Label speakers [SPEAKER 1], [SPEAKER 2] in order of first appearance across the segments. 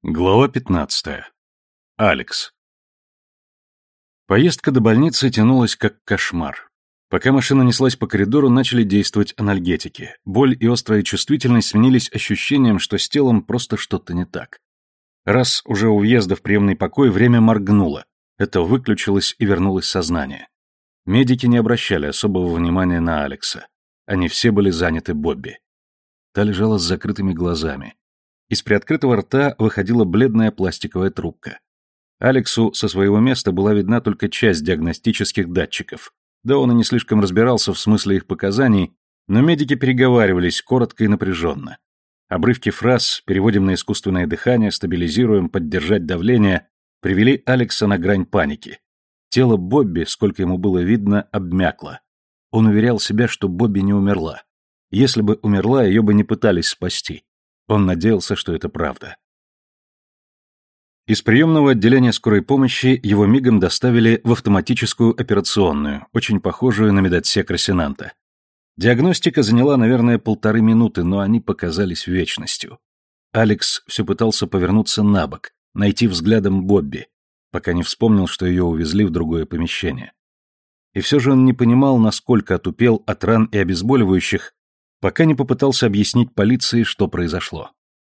[SPEAKER 1] Глава 15. Алекс. Поездка до больницы тянулась как кошмар. Пока машина неслась по коридору, начали действовать анальгетики. Боль и острая чувствительность сменились ощущением, что с телом просто что-то не так. Раз уже у въезда в приемный покой время моргнуло. Это выключилось и вернулось сознание. Медики не обращали особого внимания на Алекса. Они все были заняты Бобби. Та лежала с закрытыми глазами. Из приоткрытого рта выходила бледная пластиковая трубка. Алексу со своего места была видна только часть диагностических датчиков. Да он и не слишком разбирался в смысле их показаний, но медики переговаривались коротко и напряженно. Обрывки фраз «переводим на искусственное дыхание», «стабилизируем», «поддержать давление» привели Алекса на грань паники. Тело Бобби, сколько ему было видно, обмякло. Он уверял себя, что Бобби не умерла. Если бы умерла, ее бы не пытались спасти. Он надеялся, что это правда. Из приемного отделения скорой помощи его мигом доставили в автоматическую операционную, очень похожую на медотсек Росинанта. Диагностика заняла, наверное, 1,5 минуты, но они показались вечностью. Алекс все пытался повернуться на бок, найти взглядом Бобби, пока не вспомнил, что ее увезли в другое помещение. И все же он не понимал, насколько отупел от ран и обезболивающих, пока не попытался объяснить полиции, что произошло.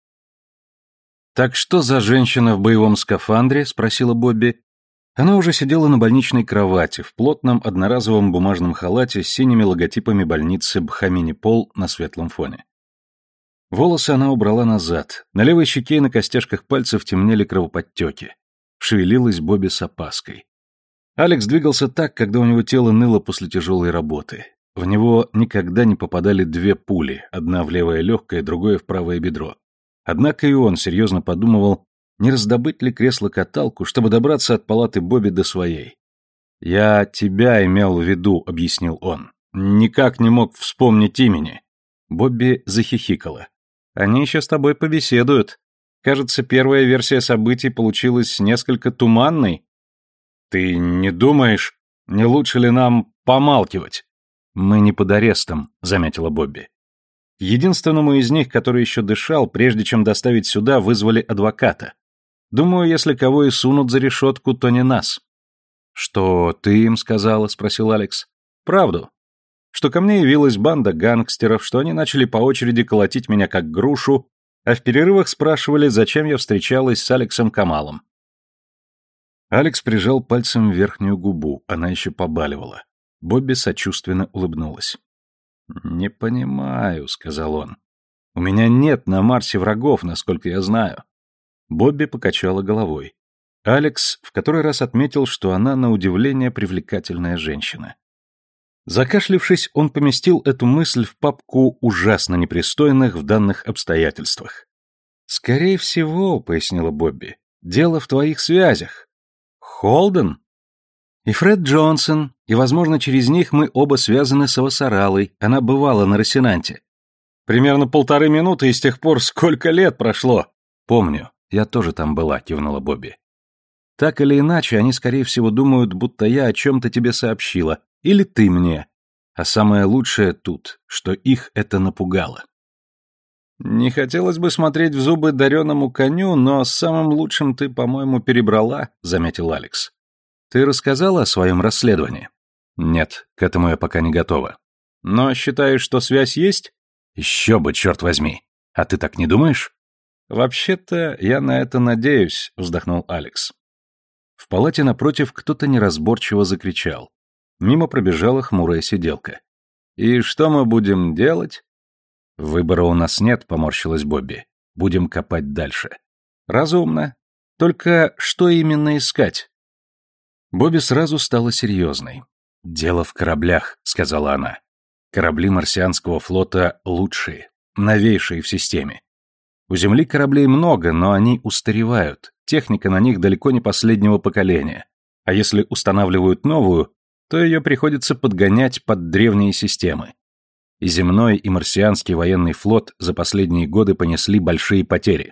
[SPEAKER 1] «Так что за женщина в боевом скафандре?» — спросила Бобби. Она уже сидела на больничной кровати, в плотном одноразовом бумажном халате с синими логотипами больницы Бхамини-Пол на светлом фоне. Волосы она убрала назад, на левой щеке и на костяшках пальцев темнели кровоподтеки. Шевелилась Бобби с опаской. Алекс двигался так, когда у него тело ныло после тяжелой работы. В него никогда не попадали 2 пули, одна в левое легкое, другое в правое бедро. Однако и он серьезно подумывал, не раздобыть ли кресло-каталку, чтобы добраться от палаты Бобби до своей. «Я тебя имел в виду», — объяснил он. «Никак не мог вспомнить имени». Бобби захихикала. «Они еще с тобой побеседуют. Кажется, первая версия событий получилась несколько туманной». «Ты не думаешь, не лучше ли нам помалкивать?» «Мы не под арестом», — заметила Бобби. Единственному из них, который еще дышал, прежде чем доставить сюда, вызвали адвоката. Думаю, если кого и сунут за решетку, то не нас. «Что ты им сказала?» — спросил Алекс. «Правду. Что ко мне явилась банда гангстеров, что они начали по очереди колотить меня как грушу, а в перерывах спрашивали, зачем я встречалась с Алексом Камалом». Алекс прижал пальцем верхнюю губу, она еще побаливала. Бобби сочувственно улыбнулась. «Не понимаю», — сказал он. «У меня нет на Марсе врагов, насколько я знаю». Бобби покачала головой. Алекс в который раз отметил, что она, на удивление, привлекательная женщина. Закашлившись, он поместил эту мысль в папку ужасно непристойных в данных обстоятельствах. «Скорее всего», — пояснила Бобби, — «дело в твоих связях. Холден? И Фред Джонсон, и, возможно, через них мы оба связаны с Авасаралой, она бывала на Росинанте». «Примерно 1,5 минуты, и с тех пор сколько лет прошло?» «Помню, я тоже там была», — кивнула Бобби. «Так или иначе, они, скорее всего, думают, будто я о чем-то тебе сообщила, или ты мне. А самое лучшее тут, что их это напугало». «Не хотелось бы смотреть в зубы дареному коню, но с самым лучшим ты, по-моему, перебрала», — заметил Алекс. «Ты рассказала о своем расследовании?» «Нет, к этому я пока не готова». «Но считаешь, что связь есть?» «Еще бы, черт возьми! А ты так не думаешь?» «Вообще-то я на это надеюсь», — вздохнул Алекс. В палате напротив кто-то неразборчиво закричал. Мимо пробежала хмурая сиделка. «И что мы будем делать?» «Выбора у нас нет», — поморщилась Бобби. «Будем копать дальше». «Разумно. Только что именно искать?» Бобби сразу стала серьезной. «Дело в кораблях», — сказала она. «Корабли марсианского флота лучшие, новейшие в системе. У Земли кораблей много, но они устаревают, техника на них далеко не последнего поколения. А если устанавливают новую, то ее приходится подгонять под древние системы. И земной, и марсианский военный флот за последние годы понесли большие потери».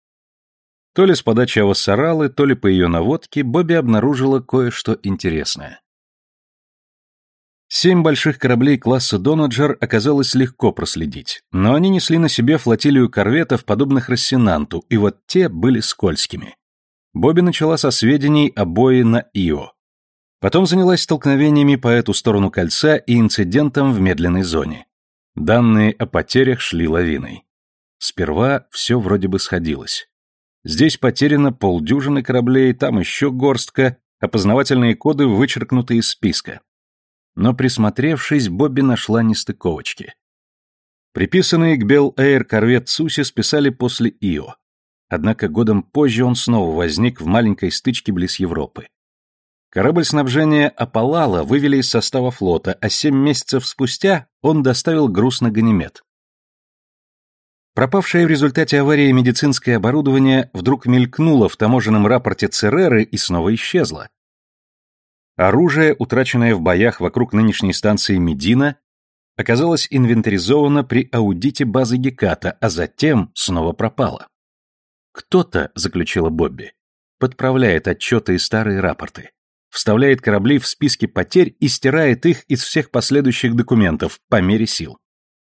[SPEAKER 1] То ли с подачи Авасаралы, то ли по ее наводке Бобби обнаружила кое-что интересное. 7 больших кораблей класса «Донаджер» оказалось легко проследить, но они несли на себе флотилию корветов, подобных «Рассенанту», и вот те были скользкими. Бобби начала со сведений о бое на Ио. Потом занялась столкновениями по эту сторону кольца и инцидентом в медленной зоне. Данные о потерях шли лавиной. Сперва все вроде бы сходилось. Здесь потеряно полдюжины кораблей, там еще горстка, опознавательные коды вычеркнуты из списка. Но присмотревшись, Бобби нашла нестыковочки. Приписанный к Bel Air корвет Цуси списали после Ио. Однако годом позже он снова возник в маленькой стычке близ Европы. Корабль снабжения Апалала вывели из состава флота, а 7 месяцев спустя он доставил груз на Ганимед. Пропавшее в результате аварии медицинское оборудование вдруг мелькнуло в таможенном рапорте Цереры и снова исчезло. Оружие, утраченное в боях вокруг нынешней станции Медина, оказалось инвентаризовано при аудите базы Геката, а затем снова пропало. «Кто-то», — заключила Бобби, — подправляет отчеты и старые рапорты, вставляет корабли в списки потерь и стирает их из всех последующих документов по мере сил.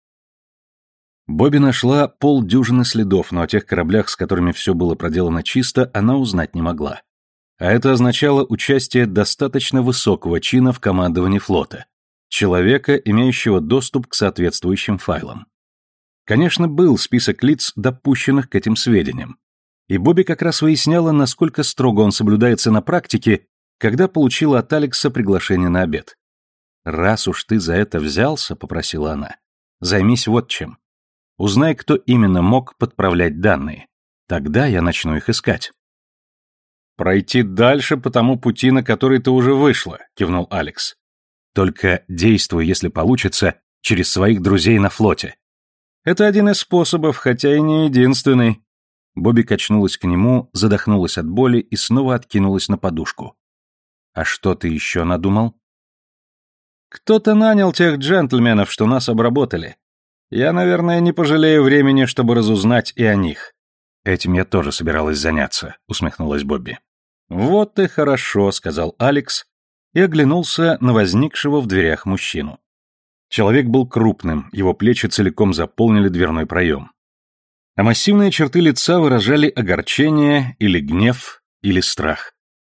[SPEAKER 1] Бобби нашла полдюжины следов, но о тех кораблях, с которыми все было проделано чисто, она узнать не могла. А это означало участие достаточно высокого чина в командовании флота, человека, имеющего доступ к соответствующим файлам. Конечно, был список лиц, допущенных к этим сведениям. И Бобби как раз выясняла, насколько строго он соблюдается на практике, когда получила от Алекса приглашение на обед. «Раз уж ты за это взялся», — попросила она, — «займись вот чем. Узнай, кто именно мог подправлять данные. Тогда я начну их искать». «Пройти дальше по тому пути, на который ты уже вышла», — кивнул Алекс. «Только действуй, если получится, через своих друзей на флоте». «Это один из способов, хотя и не единственный». Бобби качнулась к нему, задохнулась от боли и снова откинулась на подушку. «А что ты еще надумал?» «Кто-то нанял тех джентльменов, что нас обработали. Я, наверное, не пожалею времени, чтобы разузнать и о них». «Этим я тоже собиралась заняться», — усмехнулась Бобби. «Вот и хорошо», — сказал Алекс и оглянулся на возникшего в дверях мужчину. Человек был крупным, его плечи целиком заполнили дверной проем. А массивные черты лица выражали огорчение или гнев, или страх.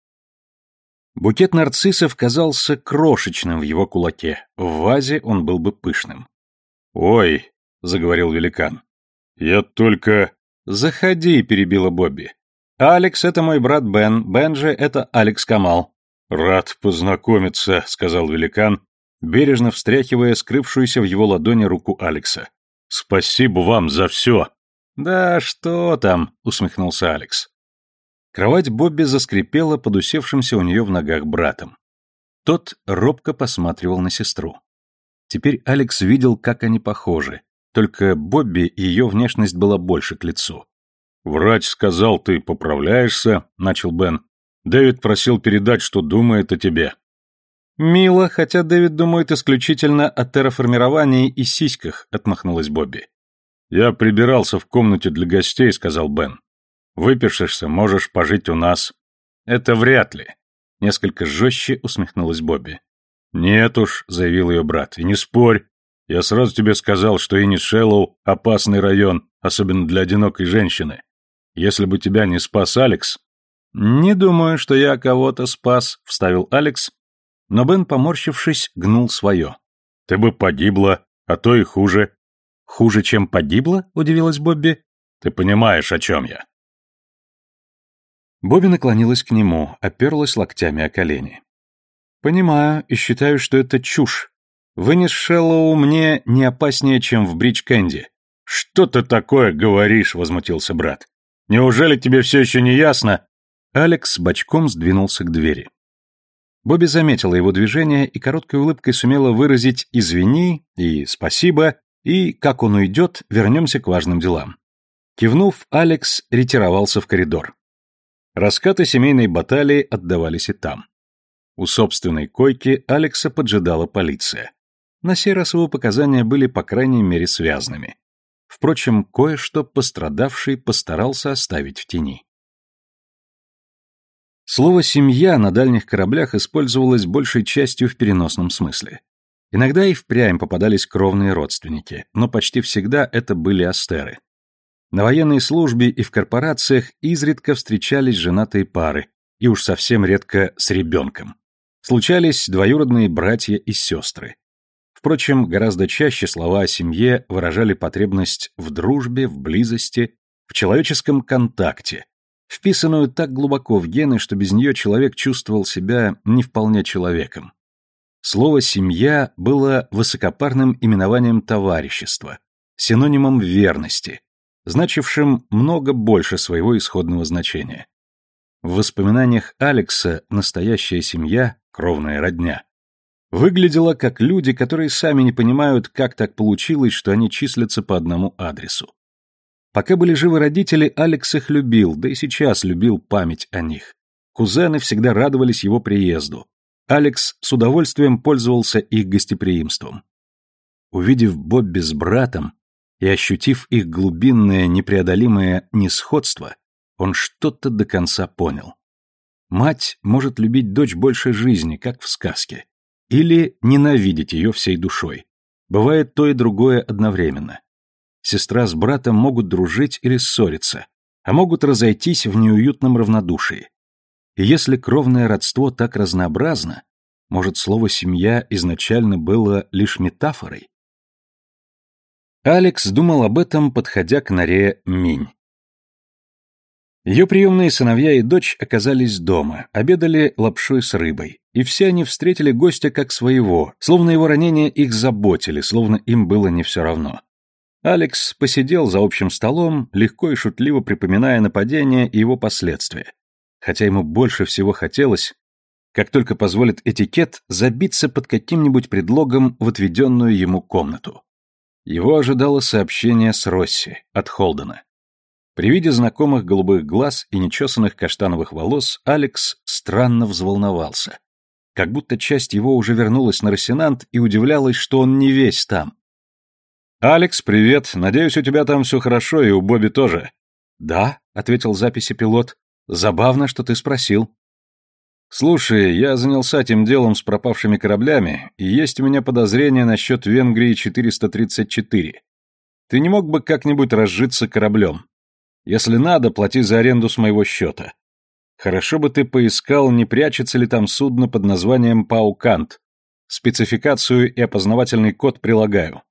[SPEAKER 1] Букет нарциссов казался крошечным в его кулаке, в вазе он был бы пышным. «Ой», — заговорил великан, — «я только...» «Заходи», — перебила Бобби. «Алекс — это мой брат Бен, Бен же — это Алекс Камал». «Рад познакомиться», — сказал великан, бережно встряхивая скрывшуюся в его ладони руку Алекса. «Спасибо вам за все». «Да что там», — усмехнулся Алекс. Кровать Бобби заскрипела под усевшимся у нее в ногах братом. Тот робко посматривал на сестру. Теперь Алекс видел, как они похожи, только Бобби и ее внешность была больше к лицу. «Врач сказал, ты поправляешься», — начал Бен. «Дэвид просил передать, что думает о тебе». «Мило, хотя Дэвид думает исключительно о терраформировании и сиськах», — отмахнулась Бобби. «Я прибирался в комнате для гостей», — сказал Бен. «Выпишешься, можешь пожить у нас». «Это вряд ли», — несколько жестче усмехнулась Бобби. «Нет уж», — заявил ее брат, — «и не спорь. Я сразу тебе сказал, что Иннис Шэллоу — опасный район, особенно для одинокой женщины. Если бы тебя не спас Алекс...» «Не думаю, что я кого-то спас», — вставил Алекс, но Бен, поморщившись, гнул свое. «Ты бы погибла, а то и хуже». «Хуже, чем погибла?» — удивилась Бобби. «Ты понимаешь, о чем я». Бобби наклонилась к нему, оперлась локтями о колени. «Понимаю, и считаю, что это чушь. Вынес Шэллоу мне не опаснее, чем в Бридж-Кэнди». «Что ты такое говоришь?» — возмутился брат. «Неужели тебе все еще не ясно?» Алекс бочком сдвинулся к двери. Бобби заметила его движение и короткой улыбкой сумела выразить «извини» и «спасибо», и, как он уйдет, вернемся к важным делам. Кивнув, Алекс ретировался в коридор. Раскаты семейной баталии отдавались и там. У собственной койки Алекса поджидала полиция. На сей раз его показания были по крайней мере связанными. Впрочем, кое-что пострадавший постарался оставить в тени. Слово «семья» на дальних кораблях использовалось большей частью в переносном смысле. Иногда и впрямь попадались кровные родственники, но почти всегда это были астеры. На военной службе и в корпорациях изредка встречались женатые пары, и уж совсем редко с ребенком. Случались двоюродные братья и сестры. Впрочем, гораздо чаще слова о семье выражали потребность в дружбе, в близости, в человеческом контакте, вписанную так глубоко в гены, что без нее человек чувствовал себя не вполне человеком. Слово «семья» было высокопарным именованием товарищества, синонимом верности, значившим много больше своего исходного значения. В воспоминаниях Алекса настоящая семья, кровная родня, выглядела как люди, которые сами не понимают, как так получилось, что они числятся по одному адресу. Пока были живы родители, Алекс их любил, да и сейчас любил память о них. Кузены всегда радовались его приезду. Алекс с удовольствием пользовался их гостеприимством. Увидев Бобби с братом и ощутив их глубинное непреодолимое несходство, он что-то до конца понял. Мать может любить дочь больше жизни, как в сказке, или ненавидеть ее всей душой. Бывает то и другое одновременно. Сестра с братом могут дружить или ссориться, а могут разойтись в неуютном равнодушии. И если кровное родство так разнообразно, может, слово «семья» изначально было лишь метафорой? Алекс думал об этом, подходя к норе Минь. Ее приемные сыновья и дочь оказались дома, обедали лапшой с рыбой, и все они встретили гостя как своего, словно его ранения их заботили, словно им было не все равно. Алекс посидел за общим столом, легко и шутливо припоминая нападение и его последствия, хотя ему больше всего хотелось, как только позволит этикет, забиться под каким-нибудь предлогом в отведенную ему комнату. Его ожидало сообщение с Росси от Холдена. При виде знакомых голубых глаз и нечесанных каштановых волос Алекс странно взволновался, как будто часть его уже вернулась на Рассенант и удивлялась, что он не весь там. «Алекс, привет. Надеюсь, у тебя там все хорошо, и у Бобби тоже». «Да», — ответил записи пилот. «Забавно, что ты спросил». «Слушай, я занялся этим делом с пропавшими кораблями, и есть у меня подозрение насчет Венгрии 434. Ты не мог бы как-нибудь разжиться кораблем? Если надо, плати за аренду с моего счета. Хорошо бы ты поискал, не прячется ли там судно под названием «Паукант». Спецификацию и опознавательный код прилагаю».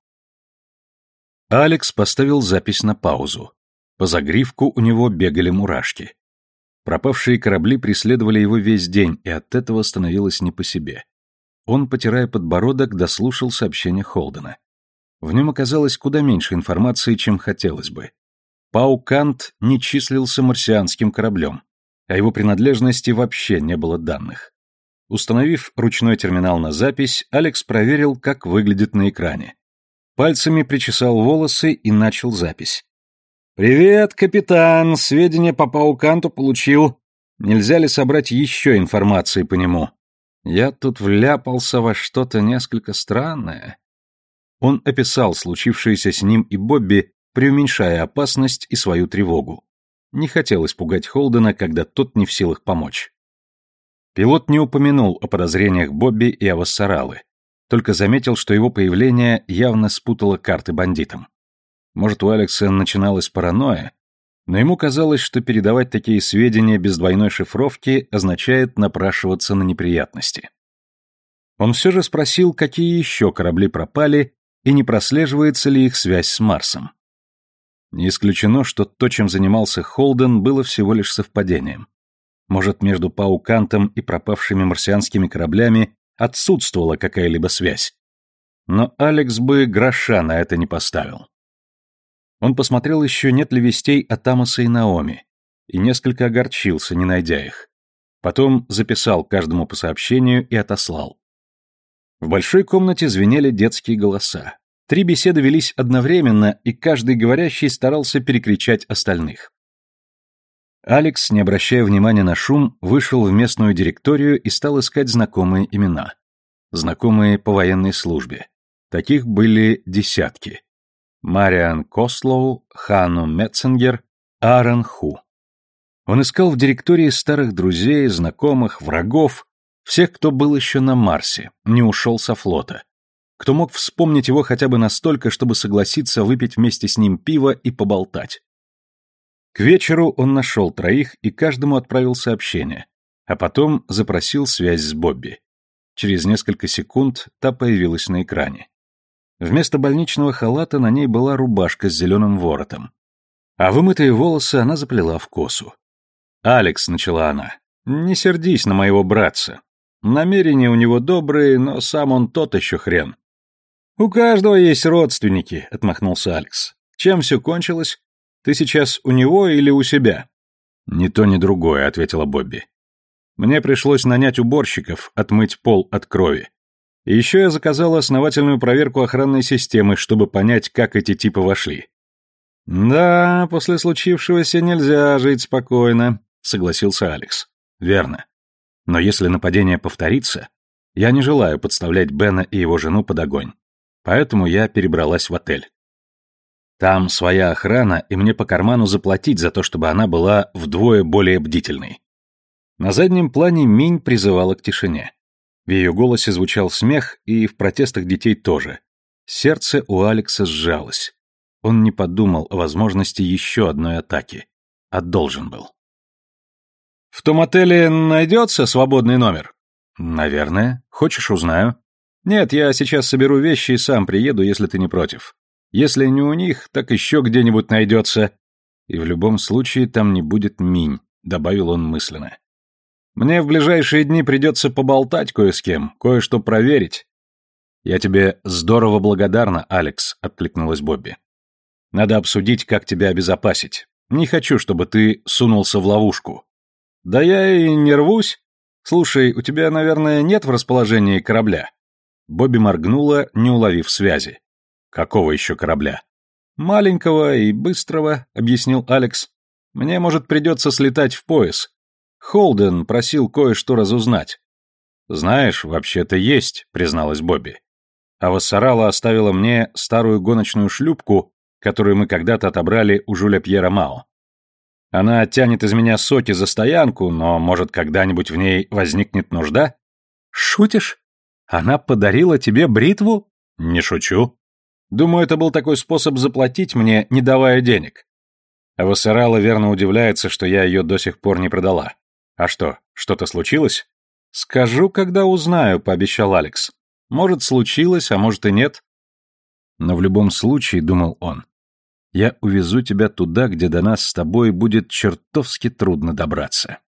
[SPEAKER 1] Алекс поставил запись на паузу. По загривку у него бегали мурашки. Пропавшие корабли преследовали его весь день, и от этого становилось не по себе. Он, потирая подбородок, дослушал сообщение Холдена. В нем оказалось куда меньше информации, чем хотелось бы. Паукант не числился марсианским кораблем, о его принадлежности вообще не было данных. Установив ручной терминал на запись, Алекс проверил, как выглядит на экране. Пальцами причесал волосы и начал запись. «Привет, капитан! Сведения по Пауканту получил. Нельзя ли собрать еще информации по нему? Я тут вляпался во что-то несколько странное». Он описал случившееся с ним и Бобби, преуменьшая опасность и свою тревогу. Не хотел испугать Холдена, когда тот не в силах помочь. Пилот не упомянул о подозрениях Бобби и о Вассаралы, только заметил, что его появление явно спутало карты бандитам. Может, у Алекса начиналась паранойя, но ему казалось, что передавать такие сведения без двойной шифровки означает напрашиваться на неприятности. Он все же спросил, какие еще корабли пропали и не прослеживается ли их связь с Марсом. Не исключено, что то, чем занимался Холден, было всего лишь совпадением. Может, между Паукантом и пропавшими марсианскими кораблями отсутствовала какая-либо связь. Но Алекс бы гроша на это не поставил. Он посмотрел еще, нет ли вестей от Амоса и Наоми, и несколько огорчился, не найдя их. Потом записал каждому по сообщению и отослал. В большой комнате звенели детские голоса. 3 беседы велись одновременно, и каждый говорящий старался перекричать остальных. Алекс, не обращая внимания на шум, вышел в местную директорию и стал искать знакомые имена. Знакомые по военной службе. Таких были десятки. Мариан Кослоу, Хану Метцингер, Аарон Ху. Он искал в директории старых друзей, знакомых, врагов, всех, кто был еще на Марсе, не ушел со флота. кто мог вспомнить его хотя бы настолько, чтобы согласиться выпить вместе с ним пиво и поболтать. К вечеру он нашел троих и каждому отправил сообщение, а потом запросил связь с Бобби. Через несколько секунд та появилась на экране. Вместо больничного халата на ней была рубашка с зеленым воротом. А вымытые волосы она заплела в косу. «Алекс», — начала она, — «не сердись на моего братца. Намерения у него добрые, но сам он тот еще хрен». «У каждого есть родственники», — отмахнулся Алекс. «Чем все кончилось? Ты сейчас у него или у себя?» «Ни то, ни другое», — ответила Бобби. «Мне пришлось нанять уборщиков, отмыть пол от крови. И еще я заказала основательную проверку охранной системы, чтобы понять, как эти типы вошли». «Да, после случившегося нельзя жить спокойно», — согласился Алекс. «Верно. Но если нападение повторится, я не желаю подставлять Бена и его жену под огонь. Поэтому я перебралась в отель. Там своя охрана, и мне по карману заплатить за то, чтобы она была вдвое более бдительной». На заднем плане Минь призывала к тишине. В ее голосе звучал смех, и в протестах детей тоже. Сердце у Алекса сжалось. Он не подумал о возможности еще одной атаки. А должен был. «В том отеле найдется свободный номер?» «Наверное. Хочешь, узнаю?» «Нет, я сейчас соберу вещи и сам приеду, если ты не против. Если не у них, так еще где-нибудь найдется. И в любом случае там не будет Минь», — добавил он мысленно. «Мне в ближайшие дни придется поболтать кое с кем, кое-что проверить». «Я тебе здорово благодарна, Алекс», — откликнулась Бобби. «Надо обсудить, как тебя обезопасить. Не хочу, чтобы ты сунулся в ловушку». «Да я и не рвусь. Слушай, у тебя, наверное, нет в расположении корабля?» Бобби моргнула, не уловив связи. «Какого еще корабля?» «Маленького и быстрого», — объяснил Алекс. «Мне, может, придется слетать в пояс. Холден просил кое-что разузнать». «Знаешь, вообще-то есть», — призналась Бобби. «А Вассарала оставила мне старую гоночную шлюпку, которую мы когда-то отобрали у Жюля Пьера Мао. Она тянет из меня соки за стоянку, но, может, когда-нибудь в ней возникнет нужда?» «Шутишь? Она подарила тебе бритву?» «Не шучу. Думаю, это был такой способ заплатить мне, не давая денег». А Вассарала верно удивляется, что я ее до сих пор не продала. «А что, что-то случилось?» «Скажу, когда узнаю», — пообещал Алекс. «Может, случилось, а может и нет». «Но в любом случае», — думал он, — «я увезу тебя туда, где до нас с тобой будет чертовски трудно добраться».